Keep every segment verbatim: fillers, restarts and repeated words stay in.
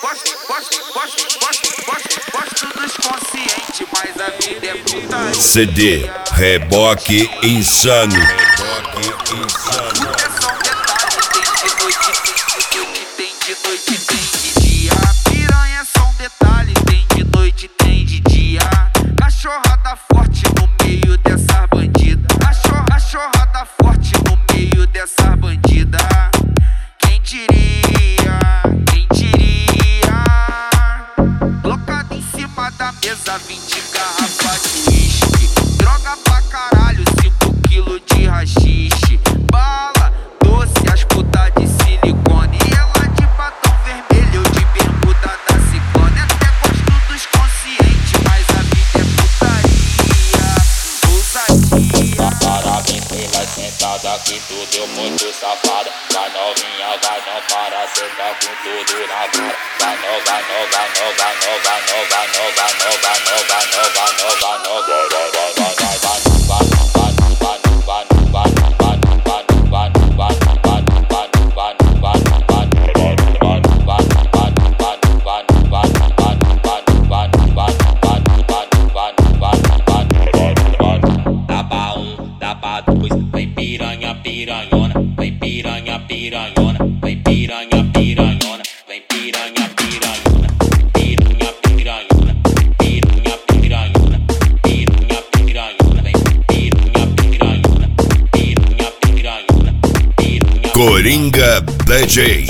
Gosto dos conscientes, mas a vida é putaria. C D Reboque Insano. Reboque Insano. É só um detalhe, tem de noite, tem de noite, tem de dia. Piranha é só um detalhe, tem de noite, tem de dia. Cachorrada forte no meio dessa bandida. Cachorra, cachorrada forte no meio dessa bandida. Quem diria, quem diria? Colocado em cima da mesa, vinte garrafas de uísque. Droga pra caralho, cinco quilos de rachixe. Bala, doce, as putas de silicone. E ela de batom vermelho, eu de bermuda da Ciclone. Até gosto dos conscientes, mas a vida é putaria. Ousadia. Parabéns pela sentada que tu deu muito safada. Vai novinha, vai não para, cê tá com tudo na cara. Vai no, vai no, vai no, vai no, vai no, vai no, vai no, vai no, vai no, vai no, vai no, vai no, vai no, vai vem piranha, piranhona, vem piranha, piranhona, vem piranha, piranhona, vem piranha, piranhona, piranha, piranhona, piranha, piranhona, piranha, piranhona, vem piranha, piranhona, piranha, piranhona, piranha. Coringa D J.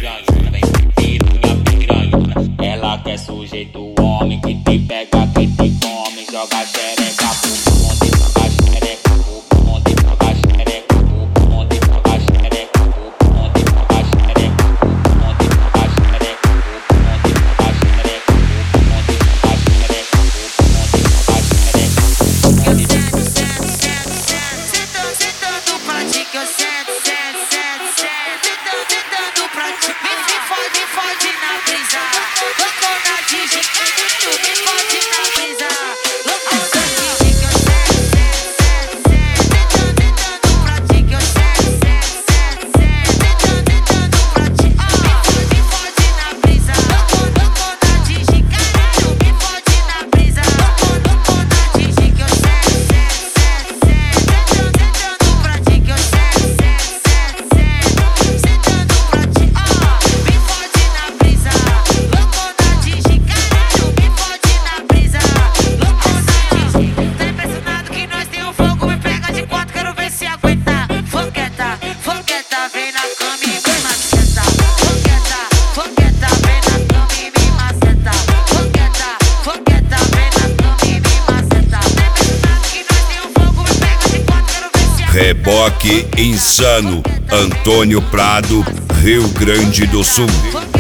Ela quer sujeito homem que te pega, que te come, joga xereca pro monte, joga xereca pro monte, joga xereca pro monte, joga xereca pro monte, joga xereca pro monte, joga xereca pro monte, joga xereca pro monte, joga xereca pro monte, joga xereca. Eu sento, sento, sento, sento, sentando, sentando pra ti que eu sento, sento, sento, sento, sentando, sentando pra ti. Me, me fode, me fode na brisa, loucona de gigante, tu me fode na brisa, loucona de gigante, sento, sento, sento, sento, sentando pra ti que eu sento, sento, sento, sento, sentando pra ti. Me fode, me fode na brisa, loucona de gigante, tu me fode na brisa, loucona de gigante, eu sento, sento, sento, sentando pra ti que eu sento, sento, sento, sentando pra ti. Me fode na brisa, loucona de gigante, tu me fode na brisa, loucona de gigante. Tá impressionado que nós tem um fogo, me pega de quatro, quero ver se aguenta. Fogueta, fogueta, vem na cama e me maceta. Fogueta, fogueta, vem na cama e me maceta. Fogueta, fogueta, vem na cama e me maceta. Tá impressionado que nós tem um fogo, me pega de quatro, quero ver se aguenta. Reboque Insano. Antônio Prado, Rio Grande do Sul.